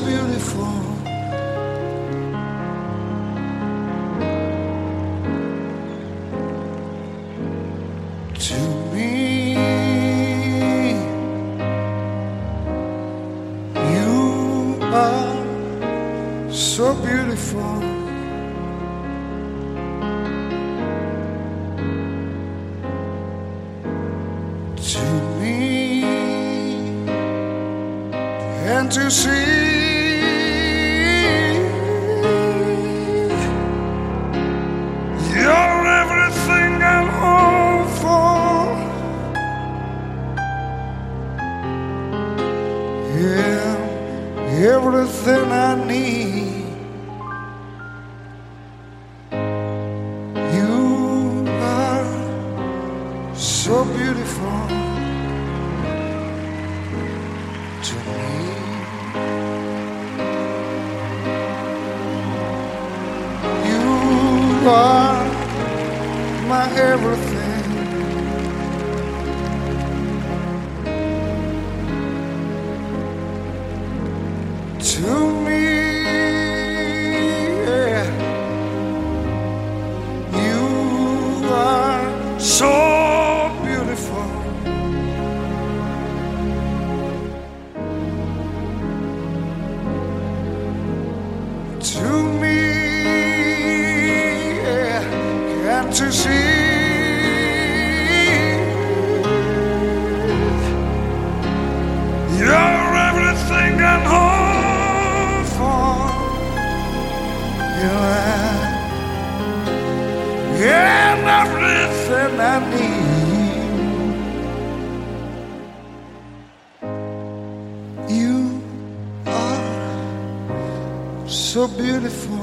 beautiful. To me, you are so beautiful. To me, and to see you're everything I hope for. Yeah, everything I need. You are so beautiful to me. You are my everything. To me, yeah. You are so beautiful. To me, yeah. Can't you see? You're everything I'm hoping for. Yeah, and everything I need. You are so beautiful.